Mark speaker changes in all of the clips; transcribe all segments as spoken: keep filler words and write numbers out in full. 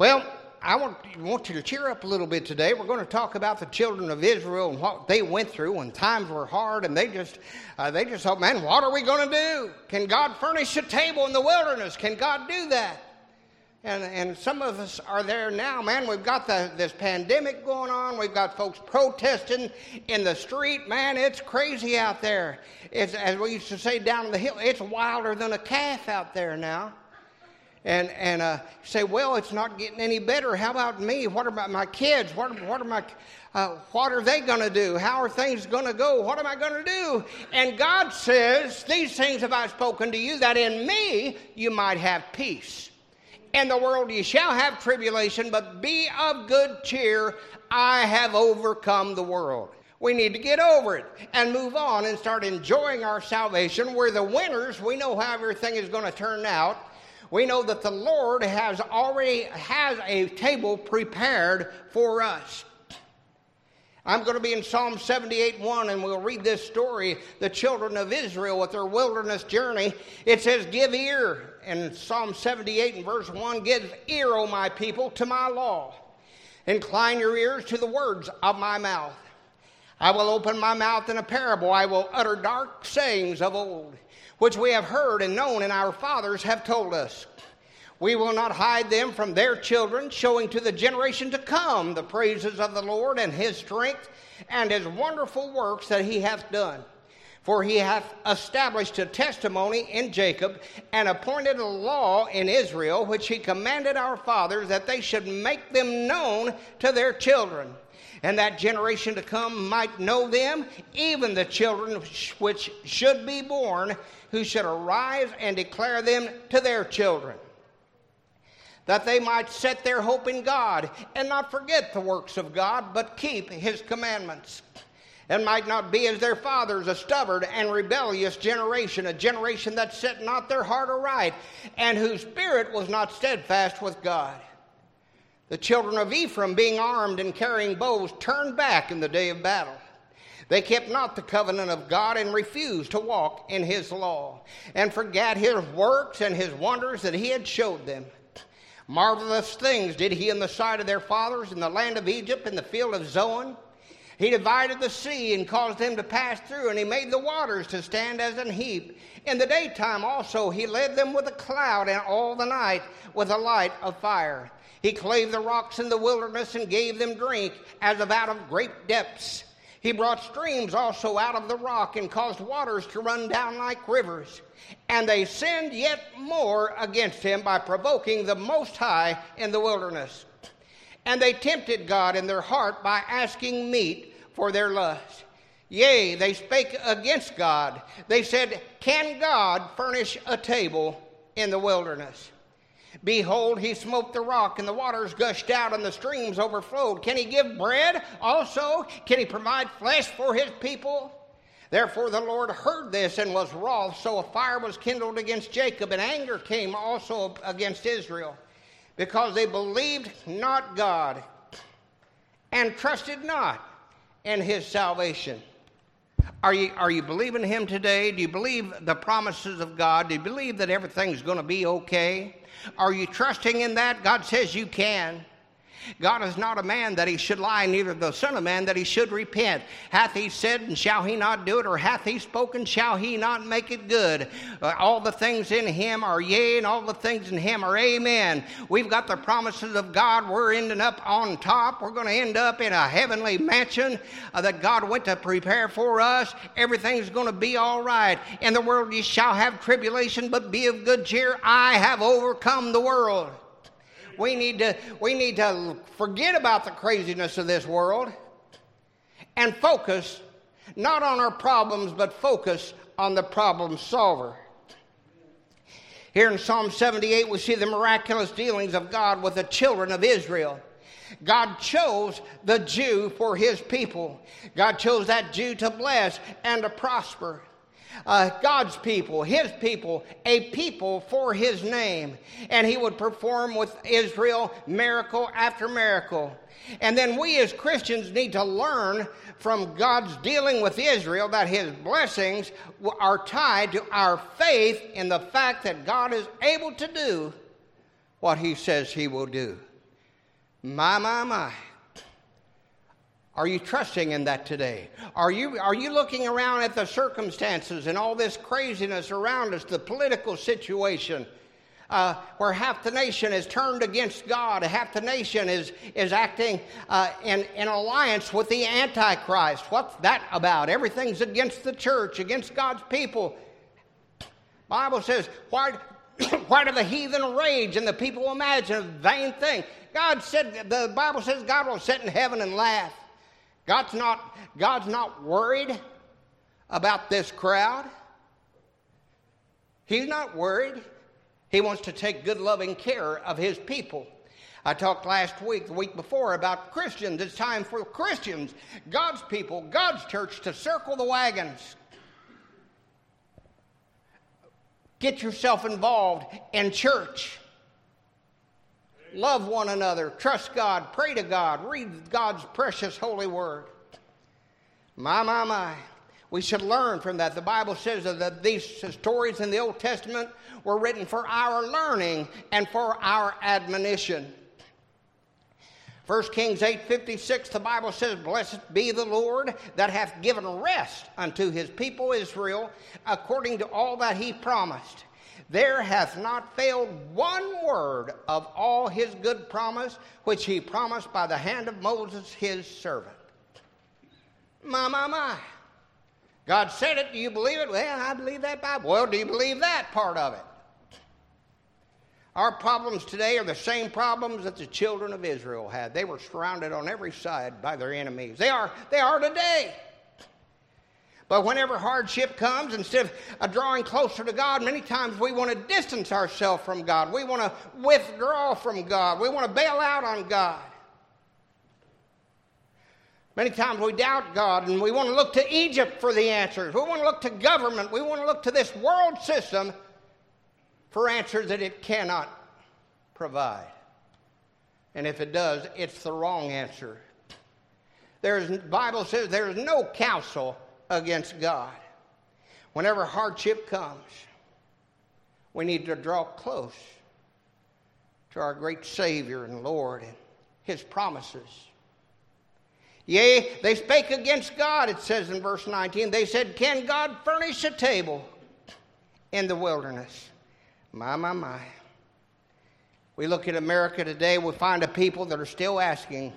Speaker 1: Well, I want, want you to cheer up a little bit today. We're going to talk about the children of Israel and what they went through when times were hard, and they just uh, they just thought, man, what are we going to do? Can God furnish a table in the wilderness? Can God do that? And and some of us are there now, man. We've got the, this pandemic going on. We've got folks protesting in the street. Man, it's crazy out there. It's, as we used to say down the hill, it's wilder than a calf out there now. And and uh, say, well, it's not getting any better. How about me? What about my kids? What, what are my, uh, what are they going to do? How are things going to go? What am I going to do? And God says, these things have I spoken to you, that in me you might have peace. In the world you shall have tribulation, but be of good cheer. I have overcome the world. We need to get over it and move on and start enjoying our salvation. We're the winners. We know how everything is going to turn out. We know that the Lord has already has a table prepared for us. I'm going to be in Psalm seventy-eight one, and we'll read this story, the children of Israel with their wilderness journey. It says, give ear, in Psalm seventy-eight and verse one, give ear, O my people, to my law. Incline your ears to the words of my mouth. I will open my mouth in a parable. I will utter dark sayings of old, which we have heard and known, and our fathers have told us. We will not hide them from their children, showing to the generation to come the praises of the Lord and his strength and his wonderful works that he hath done. For he hath established a testimony in Jacob and appointed a law in Israel, which he commanded our fathers, that they should make them known to their children, and that generation to come might know them, even the children which should be born, who should arise and declare them to their children, that they might set their hope in God, and not forget the works of God, but keep his commandments, and might not be as their fathers, a stubborn and rebellious generation, a generation that set not their heart aright, and whose spirit was not steadfast with God. The children of Ephraim, being armed and carrying bows, turned back in the day of battle. They kept not the covenant of God, and refused to walk in his law, and forgat his works and his wonders that he had showed them. Marvelous things did he in the sight of their fathers in the land of Egypt, in the field of Zoan. He divided the sea and caused them to pass through, and he made the waters to stand as an heap. In the daytime also he led them with a cloud, and all the night with a light of fire. He clave the rocks in the wilderness, and gave them drink as of out of great depths. He brought streams also out of the rock, and caused waters to run down like rivers. And they sinned yet more against him by provoking the Most High in the wilderness. And they tempted God in their heart by asking meat for their lust. Yea, they spake against God. They said, can God furnish a table in the wilderness? Behold, he smote the rock, and the waters gushed out, and the streams overflowed. Can he give bread also? Can he provide flesh for his people? Therefore the Lord heard this and was wroth. So a fire was kindled against Jacob, and anger came also against Israel, because they believed not God, and trusted not in his salvation. Are you, are you believing him today? Do you believe the promises of God? Do you believe that everything's going to be okay? Are you trusting in that? God says you can. God is not a man that he should lie, neither the son of man that he should repent. Hath he said, and shall he not do it? Or hath he spoken, shall he not make it good? Uh, all the things in him are yea, and all the things in him are amen. We've got the promises of God. We're ending up on top. We're going to end up in a heavenly mansion uh, that God went to prepare for us. Everything's going to be all right. In the world ye shall have tribulation, but be of good cheer. I have overcome the world. We need to we need to forget about the craziness of this world and focus not on our problems, but focus on the problem solver. Here in Psalm seventy-eight, we see the miraculous dealings of God with the children of Israel. God chose the Jew for his people. God chose that Jew to bless and to prosper. Uh, God's people, his people, a people for his name. And he would perform with Israel miracle after miracle. And then we as Christians need to learn from God's dealing with Israel that his blessings are tied to our faith in the fact that God is able to do what he says he will do. My, my, my. Are you trusting in that today? Are you, are you looking around at the circumstances and all this craziness around us, the political situation, uh, where half the nation is turned against God, half the nation is, is acting uh, in, in alliance with the Antichrist? What's that about? Everything's against the church, against God's people. The Bible says, why, why do the heathen rage and the people imagine a vain thing? God said, the Bible says God will sit in heaven and laugh. God's not, God's not worried about this crowd. He's not worried. He wants to take good, loving care of his people. I talked last week, the week before, about Christians. It's time for Christians, God's people, God's church, to circle the wagons. Get yourself involved in church. Love one another, trust God, pray to God, read God's precious holy word. My, my, my. We should learn from that. The Bible says that these stories in the Old Testament were written for our learning and for our admonition. First Kings eight fifty-six, the Bible says, "Blessed be the Lord that hath given rest unto his people Israel, according to all that he promised. There hath not failed one word of all his good promise, which he promised by the hand of Moses his servant." My, my, my. God said it. Do you believe it? Well, I believe that Bible. Well, do you believe that part of it? Our problems today are the same problems that the children of Israel had. They were surrounded on every side by their enemies. They are, they are today. But whenever hardship comes, instead of drawing closer to God, many times we want to distance ourselves from God. We want to withdraw from God. We want to bail out on God. Many times we doubt God and we want to look to Egypt for the answers. We want to look to government. We want to look to this world system for answers that it cannot provide. And if it does, it's the wrong answer. There's, the Bible says there is no counsel against God. Whenever hardship comes, we need to draw close to our great Savior and Lord and his promises. Yea, they spake against God, it says in verse nineteen. They said, "Can God furnish a table in the wilderness?" My, my, my. We look at America today, we find a people that are still asking,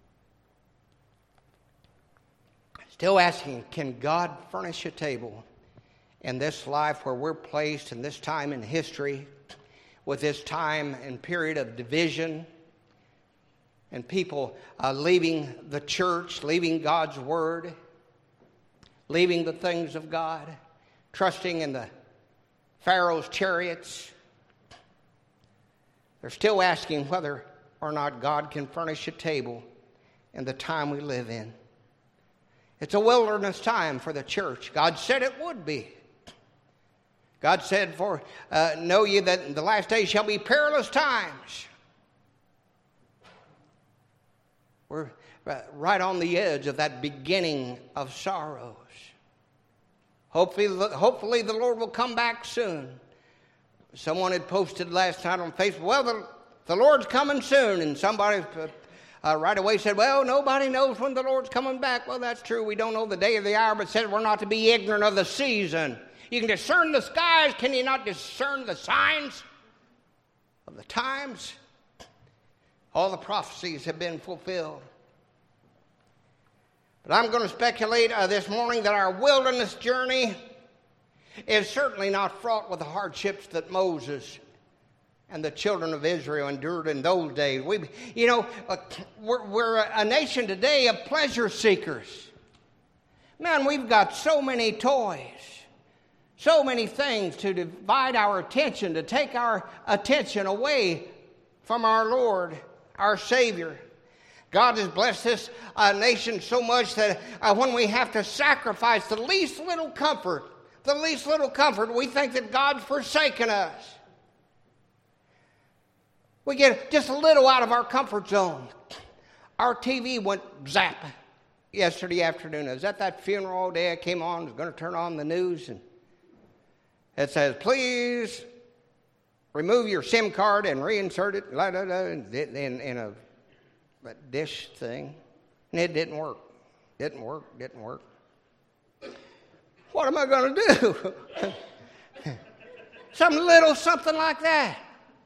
Speaker 1: Still asking, can God furnish a table in this life where we're placed in this time in history, with this time and period of division, and people uh, leaving the church, leaving God's word, leaving the things of God, trusting in the Pharaoh's chariots? They're still asking whether or not God can furnish a table in the time we live in. It's a wilderness time for the church. God said it would be. God said, "For uh, know ye that in the last days shall be perilous times." We're right on the edge of that beginning of sorrows. Hopefully, hopefully the Lord will come back soon. Someone had posted last night on Facebook, "Well, the, the Lord's coming soon," and somebody Uh, right away said, "Well, nobody knows when the Lord's coming back." Well, that's true. We don't know the day or the hour, but it says we're not to be ignorant of the season. You can discern the skies. Can you not discern the signs of the times? All the prophecies have been fulfilled. But I'm going to speculate uh, this morning that our wilderness journey is certainly not fraught with the hardships that Moses and the children of Israel endured in those days. We, you know, uh, we're, we're a nation today of pleasure seekers. Man, we've got so many toys, so many things to divide our attention, to take our attention away from our Lord, our Savior. God has blessed this uh, nation so much that uh, when we have to sacrifice the least little comfort, the least little comfort, we think that God's forsaken us. We get just a little out of our comfort zone. Our T V went zap yesterday afternoon. I was at that funeral all day. I came on, I was going to turn on the news, and it says, "Please remove your SIM card and reinsert it," in, in a that dish thing, and it didn't work. Didn't work, didn't work. What am I going to do? Some little something like that.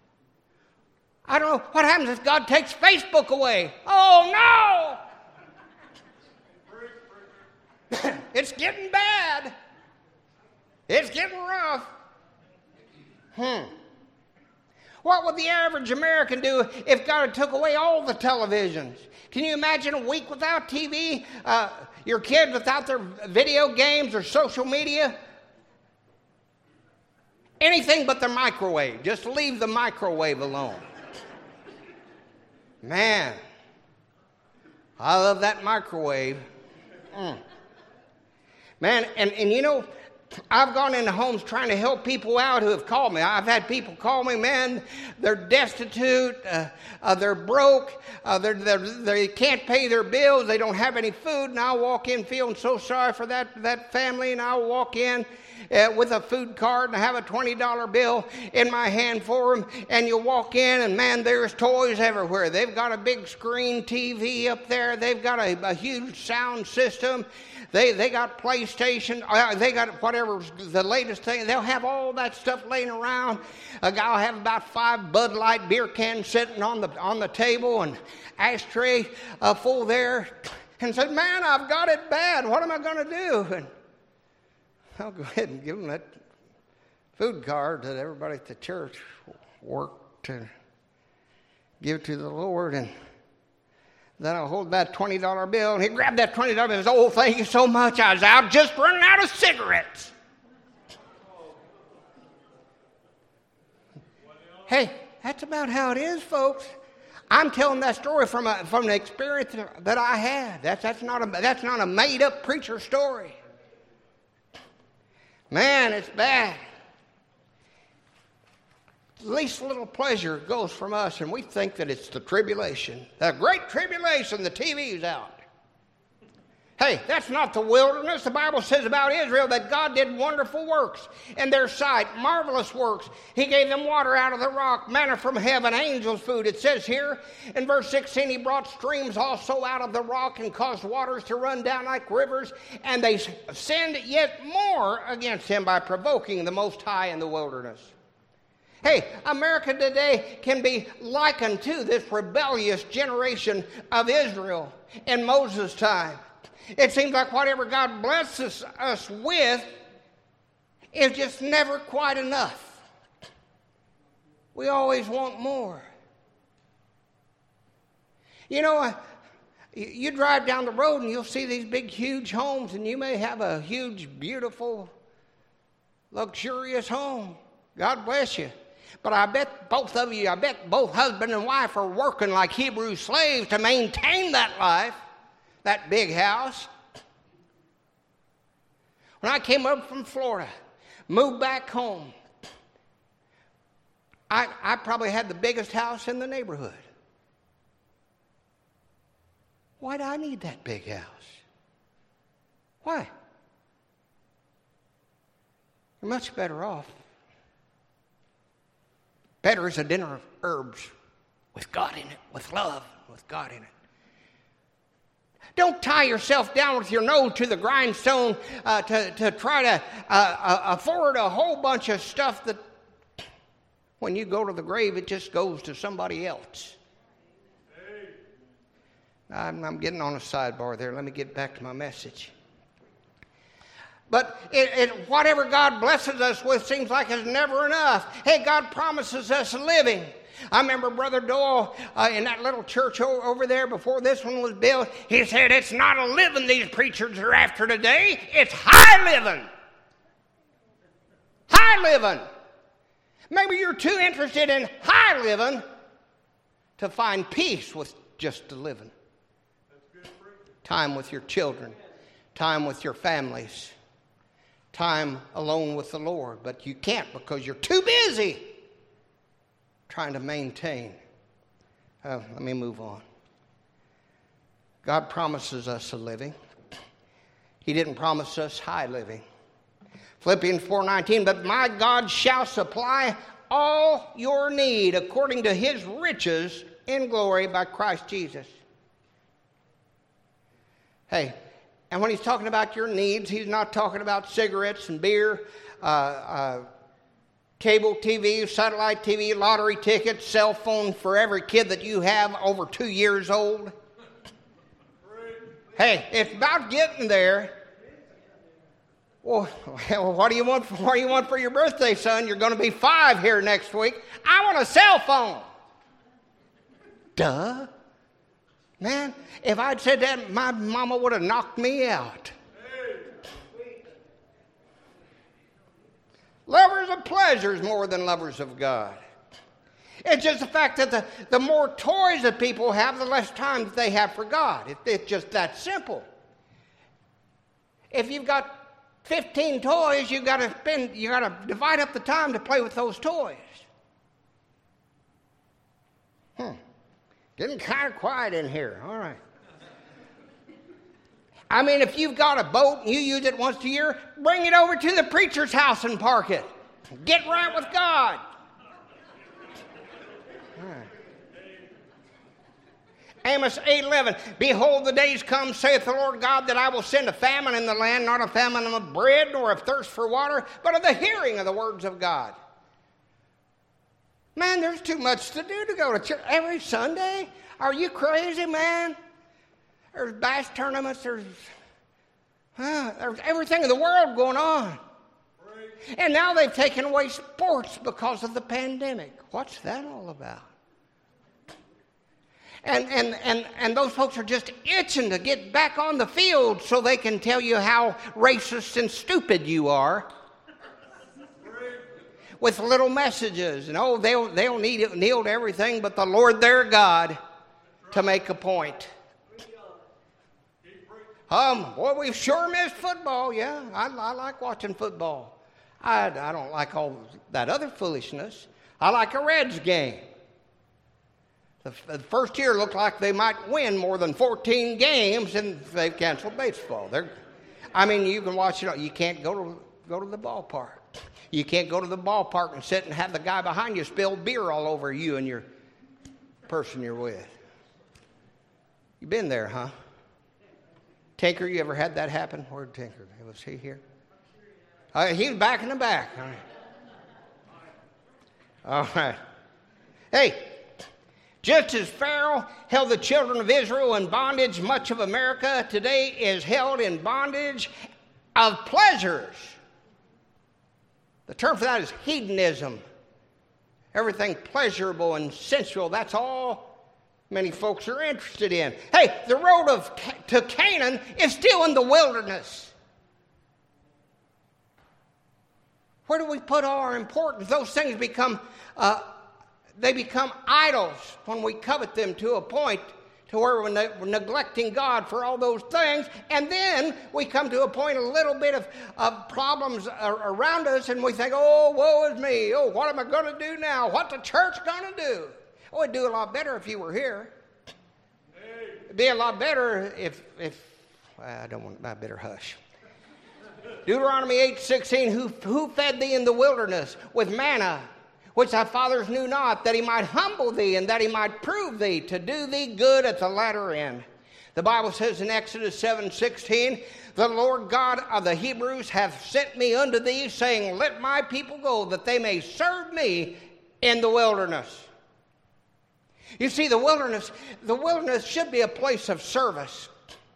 Speaker 1: I don't know. What happens if God takes Facebook away? Oh, no! It's getting bad. It's getting rough. Hmm. What would the average American do if God had took away all the televisions? Can you imagine a week without T V? Uh, your kids without their video games or social media? Anything but the microwave. Just leave the microwave alone. Man, I love that microwave. Mm. Man, and, and you know, I've gone into homes trying to help people out who have called me. I've had people call me, man, they're destitute, uh, uh, they're broke, uh, they're, they're, they can't pay their bills, they don't have any food, and I'll walk in feeling so sorry for that, that family, and I'll walk in uh, with a food card and have a twenty dollar bill in my hand for them, and you walk in, and man, there's toys everywhere. They've got a big screen T V up there, they've got a, a huge sound system. They they got PlayStation, uh, they got whatever the latest thing. They'll have all that stuff laying around. A guy will have about five Bud Light beer cans sitting on the on the table and ashtray uh, full there, and said, "Man, I've got it bad. What am I going to do?" And I'll go ahead and give them that food card that everybody at the church worked to give to the Lord, and then I'll hold that twenty dollar bill, and he grabbed that twenty dollar bill and said, "Oh, thank you so much. I was out just running out of cigarettes." Hey, that's about how it is, folks. I'm telling that story from a, from an experience that I had. That's that's not a that's not a made up preacher story. Man, it's bad. Least little pleasure goes from us, and we think that it's the tribulation. The great tribulation, the T V's out. Hey, that's not the wilderness. The Bible says about Israel that God did wonderful works in their sight, marvelous works. He gave them water out of the rock, manna from heaven, angels' food. It says here in verse sixteen, he brought streams also out of the rock and caused waters to run down like rivers, and they sinned yet more against him by provoking the Most High in the wilderness. Hey, America today can be likened to this rebellious generation of Israel in Moses' time. It seems like whatever God blesses us with is just never quite enough. We always want more. You know, you drive down the road and you'll see these big, huge homes, and you may have a huge, beautiful, luxurious home. God bless you. But I bet both of you, I bet both husband and wife are working like Hebrew slaves to maintain that life, that big house. When I came up from Florida, moved back home, I, I probably had the biggest house in the neighborhood. Why do I need that big house? Why? You're much better off. Better is a dinner of herbs with God in it, with love, with God in it. Don't tie yourself down with your nose to the grindstone uh, to, to try to uh, uh, afford a whole bunch of stuff that when you go to the grave, it just goes to somebody else. I'm, I'm getting on a sidebar there. Let me get back to my message. But it, it, whatever God blesses us with seems like it's never enough. Hey, God promises us living. I remember Brother Doyle uh, in that little church o- over there before this one was built. He said, it's not a living these preachers are after today. It's high living. High living. Maybe you're too interested in high living to find peace with just the living. Time with your children. Time with your families. Time alone with the Lord. But you can't because you're too busy trying to maintain. Uh, let me move on. God promises us a living. He didn't promise us high living. Philippians four nineteen, but my God shall supply all your need according to his riches in glory by Christ Jesus. Hey, and when he's talking about your needs, he's not talking about cigarettes and beer, uh, uh, cable T V, satellite T V, lottery tickets, cell phone for every kid that you have over two years old. Hey, it's about getting there. Well, what do you want? What do you want for your birthday, son? You're going to be five here next week. I want a cell phone. Duh. Man, if I'd said that, my mama would have knocked me out. Lovers of pleasures more than lovers of God. It's just the fact that the, the more toys that people have, the less time that they have for God. It, it's just that simple. If you've got fifteen toys, you've got to spend, you got to divide up the time to play with those toys. Hmm. Getting kind of quiet in here. All right. I mean, if you've got a boat and you use it once a year, bring it over to the preacher's house and park it. Get right with God. All right. Amos eight eleven, behold, the days come, saith the Lord God, that I will send a famine in the land, not a famine of bread, nor of thirst for water, but of the hearing of the words of God. Man, there's too much to do to go to church every Sunday. Are you crazy, man? There's bass tournaments, there's, uh, there's everything in the world going on. And now they've taken away sports because of the pandemic. What's that all about? And, and, and, and those folks are just itching to get back on the field so they can tell you how racist and stupid you are. With little messages. And oh, they'll, they'll need, kneel to everything but the Lord their God to make a point. Um, boy, we've sure missed football. Yeah, I, I like watching football. I, I don't like all that other foolishness. I like a Reds game. The, the first year looked like they might win more than fourteen games, and they've canceled baseball. They're, I mean, you can watch it. You can't go to go to the ballpark. You can't go to the ballpark and sit and have the guy behind you spill beer all over you and your person you're with. You've been there, huh? Tinker, you ever had that happen? Where'd Tinker? Was he here? Uh, he was back in the back. All right. All right. Hey, just as Pharaoh held the children of Israel in bondage, much of America today is held in bondage of pleasures. The term for that is hedonism. Everything pleasurable and sensual, that's all many folks are interested in. Hey, the road of to Canaan is still in the wilderness. Where do we put our importance? Those things become, uh, they become idols when we covet them to a point to where we're, ne- we're neglecting God for all those things. And then we come to a point, a little bit of, of problems are around us, and we think, oh, woe is me. Oh, what am I going to do now? What's the church going to do? Oh, it'd do a lot better if you were here. It'd be a lot better if, if well, I don't want, I better hush. Deuteronomy eight sixteen, who, who fed thee in the wilderness with manna, which thy fathers knew not, that he might humble thee and that he might prove thee to do thee good at the latter end. The Bible says in Exodus seven sixteen, the Lord God of the Hebrews hath sent me unto thee, saying, let my people go, that they may serve me in the wilderness. You see, the wilderness, the wilderness should be a place of service.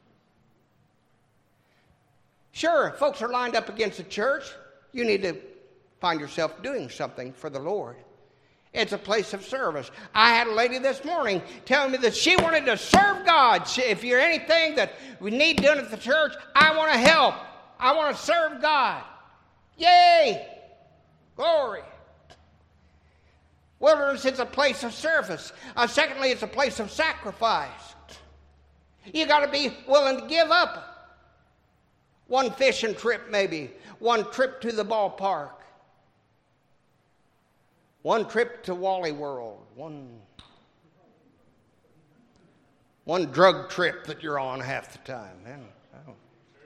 Speaker 1: Sure, folks are lined up against the church. You need to find yourself doing something for the Lord. It's a place of service. I had a lady this morning telling me that she wanted to serve God. She, if you're anything that we need done at the church, I want to help. I want to serve God. Yay! Glory. Wilderness is a place of service. Uh, secondly, it's a place of sacrifice. You got to be willing to give up one fishing trip, maybe one trip to the ballpark, one trip to Wally World, one one drug trip that you're on half the time. Man,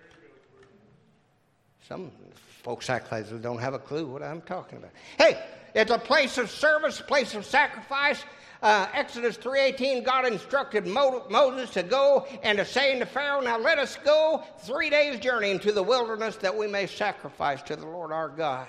Speaker 1: some folks act like they don't have a clue what I'm talking about. Hey, It's a place of service, a place of sacrifice. Uh, Exodus three eighteen, God instructed Mo- Moses to go and to say unto Pharaoh, now let us go three days' journey into the wilderness that we may sacrifice to the Lord our God.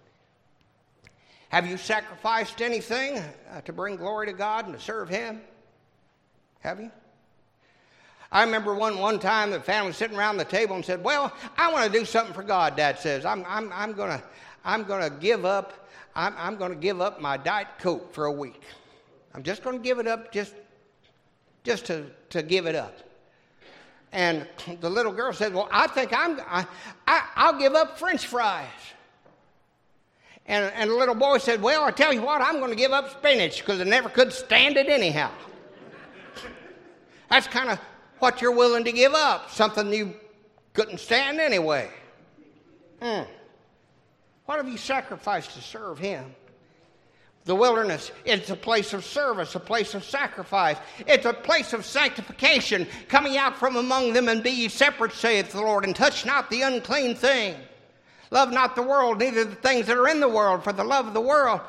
Speaker 1: Have you sacrificed anything uh, to bring glory to God and to serve Him? Have you? I remember one one time the family was sitting around the table and said, well, I want to do something for God, Dad says. I'm I'm I'm gonna I'm gonna give up I'm I'm gonna give up my Diet Coke for a week. I'm just gonna give it up just just to, to give it up. And the little girl said, well, I think I'm I, I I'll give up French fries. And, and the little boy said, well, I tell you what, I'm going to give up spinach because I never could stand it anyhow. That's kind of what you're willing to give up, something you couldn't stand anyway. Mm. What have you sacrificed to serve Him? The wilderness, it's a place of service, a place of sacrifice. It's a place of sanctification, coming out from among them and be ye separate, saith the Lord, and touch not the unclean thing. Love not the world, neither the things that are in the world, for the love of the world.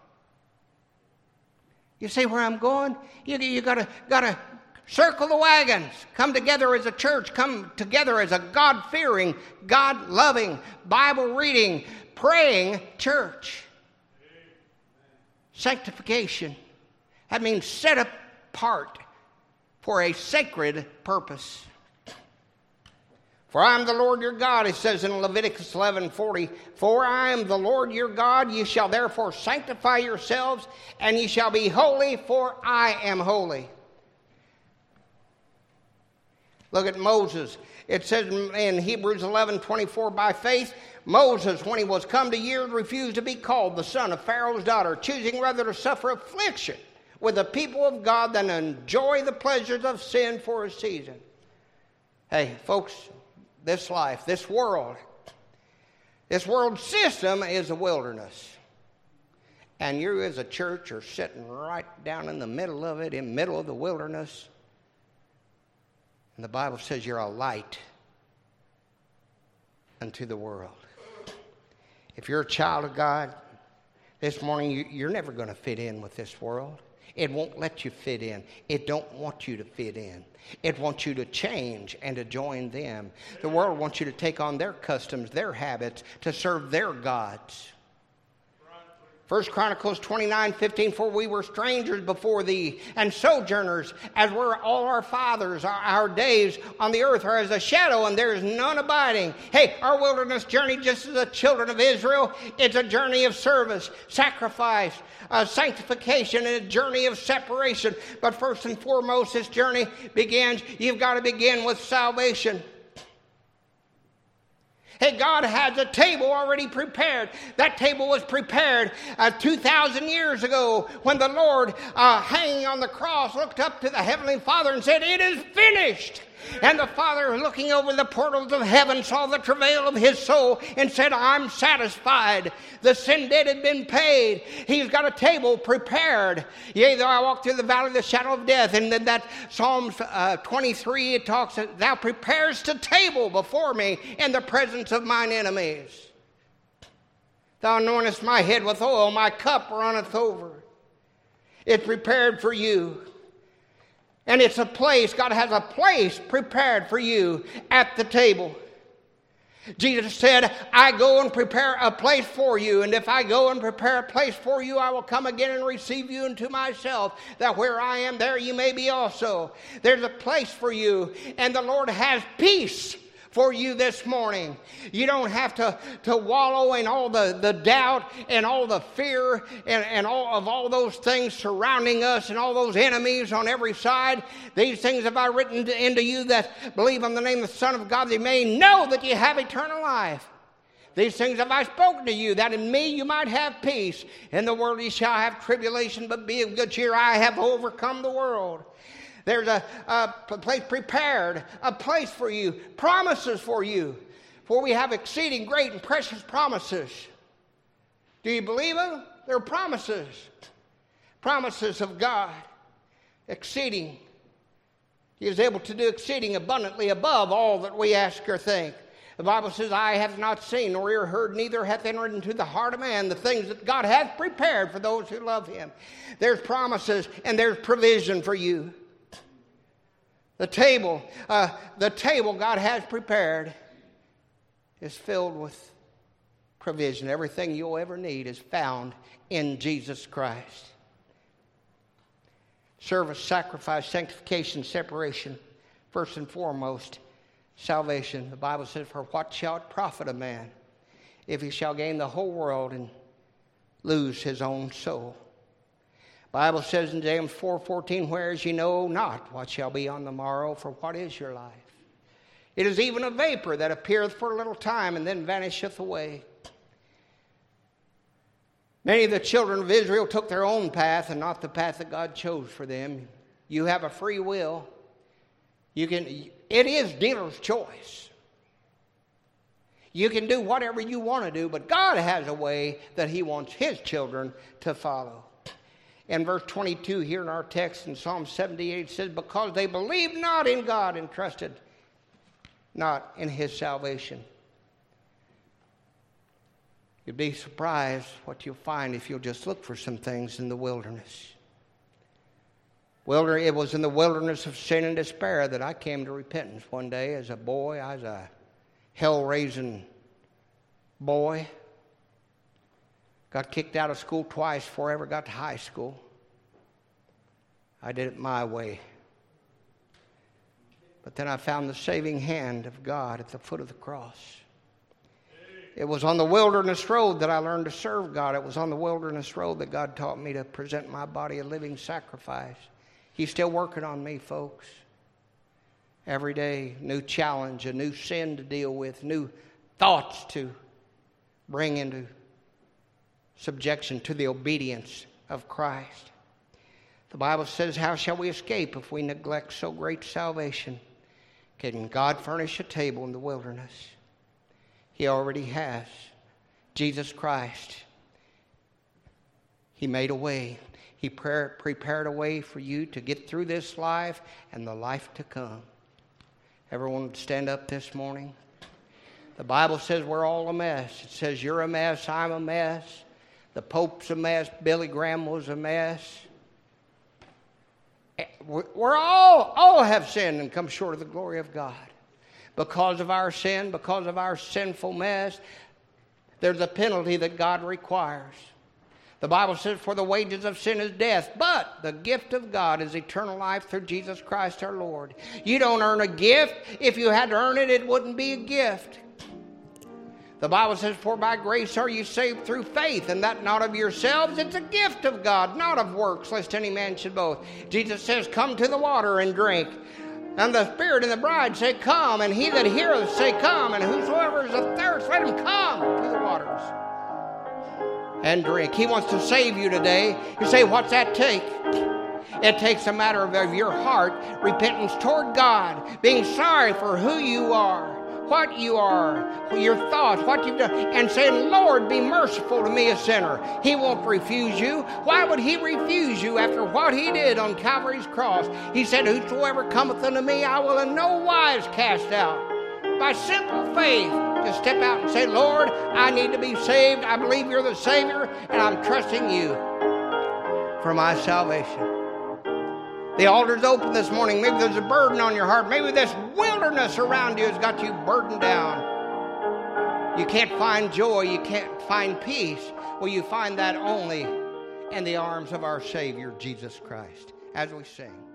Speaker 1: You see where I'm going? You, you gotta, gotta circle the wagons. Come together as a church. Come together as a God-fearing, God-loving, Bible-reading, praying church. Sanctification. That means set apart for a sacred purpose. For I am the Lord your God, it says in Leviticus eleven forty. For I am the Lord your God, ye shall therefore sanctify yourselves, and ye shall be holy, for I am holy. Look at Moses. It says in Hebrews eleven twenty-four, by faith, Moses, when he was come to years, refused to be called the son of Pharaoh's daughter, choosing rather to suffer affliction with the people of God than enjoy the pleasures of sin for a season. Hey, folks, this life, this world, this world system is a wilderness. And you as a church are sitting right down in the middle of it, in the middle of the wilderness. And the Bible says you're a light unto the world. If you're a child of God, this morning you, you're never going to fit in with this world. It won't let you fit in. It don't want you to fit in. It wants you to change and to join them. The world wants you to take on their customs, their habits, to serve their gods. First Chronicles twenty-nine fifteen, for we were strangers before thee, and sojourners, as were all our fathers. Our, our days on the earth are as a shadow, and there is none abiding. Hey, our wilderness journey, just as the children of Israel, it's a journey of service, sacrifice, uh, sanctification, and a journey of separation. But first and foremost, this journey begins, you've got to begin with salvation. Hey, God has a table already prepared. That table was prepared uh, two thousand years ago when the Lord, uh, hanging on the cross, looked up to the Heavenly Father and said, it is finished. And the Father, looking over the portals of heaven, saw the travail of his soul and said, I'm satisfied. The sin debt had been paid. He's got a table prepared. Yea, though I walk through the valley of the shadow of death. And then that Psalms uh, twenty-three, it talks, thou preparest a table before me in the presence of mine enemies. Thou anointest my head with oil, my cup runneth over. It's prepared for you. And it's a place, God has a place prepared for you at the table. Jesus said, I go and prepare a place for you. And if I go and prepare a place for you, I will come again and receive you into myself, that where I am, there you may be also. There's a place for you. And the Lord has peace for you this morning. You don't have to, to wallow in all the, the doubt and all the fear and, and all of all those things surrounding us and all those enemies on every side. These things have I written to, into you that believe on the name of the Son of God, that you may know that you have eternal life. These things have I spoken to you, that in me you might have peace. In the world you shall have tribulation, but be of good cheer. I have overcome the world. There's a, a place prepared, a place for you, promises for you. For we have exceeding great and precious promises. Do you believe them? They're promises. Promises of God. Exceeding. He is able to do exceeding abundantly above all that we ask or think. The Bible says, eye hath not seen, nor ear heard, neither hath entered into the heart of man the things that God hath prepared for those who love him. There's promises and there's provision for you. The table, uh, the table God has prepared is filled with provision. Everything you'll ever need is found in Jesus Christ. Service, sacrifice, sanctification, separation. First and foremost, salvation. The Bible says, for what shall it profit a man if he shall gain the whole world and lose his own soul? The Bible says in James four fourteen, whereas ye know not what shall be on the morrow, for what is your life? It is even a vapor that appeareth for a little time and then vanisheth away. Many of the children of Israel took their own path and not the path that God chose for them. You have a free will. You can, it is dealer's choice. You can do whatever you want to do, but God has a way that he wants his children to follow. In verse twenty-two here in our text in Psalm seventy-eight, it says, because they believed not in God and trusted not in his salvation. You'd be surprised what you'll find if you'll just look for some things in the wilderness. Wilderness, it was in the wilderness of sin and despair that I came to repentance one day as a boy. I was a hell-raising boy. Got kicked out of school twice before I ever got to high school. I did it my way. But then I found the saving hand of God at the foot of the cross. It was on the wilderness road that I learned to serve God. It was on the wilderness road that God taught me to present my body a living sacrifice. He's still working on me, folks. Every day, new challenge, a new sin to deal with, new thoughts to bring into subjection to the obedience of Christ. The Bible says, how shall we escape if we neglect so great salvation? Can God furnish a table in the wilderness? He already has. Jesus Christ. He made a way. He pre- prepared a way for you to get through this life and the life to come. Everyone stand up this morning. The Bible says we're all a mess. It says you're a mess, I'm a mess. The Pope's a mess. Billy Graham was a mess. We're all, all have sinned and come short of the glory of God. Because of our sin, because of our sinful mess, there's a penalty that God requires. The Bible says, for the wages of sin is death, but the gift of God is eternal life through Jesus Christ our Lord. You don't earn a gift. If you had to earn it, it wouldn't be a gift. The Bible says, for by grace are you saved through faith, and that not of yourselves. It's a gift of God, not of works, lest any man should boast. Jesus says, come to the water and drink. And the Spirit and the bride say, come. And he that heareth say, come. And whosoever is athirst, let him come to the waters and drink. He wants to save you today. You say, what's that take? It takes a matter of your heart, repentance toward God, being sorry for who you are, what you are, your thoughts, what you've done, and saying, Lord, be merciful to me, a sinner. He won't refuse you. Why would he refuse you after what he did on Calvary's cross? He said, whosoever cometh unto me, I will in no wise cast out. By simple faith, just step out and say, Lord, I need to be saved. I believe you're the Savior, and I'm trusting you for my salvation. The altar's open this morning. Maybe there's a burden on your heart. Maybe this wilderness around you has got you burdened down. You can't find joy. You can't find peace. Well, you find that only in the arms of our Savior, Jesus Christ, as we sing.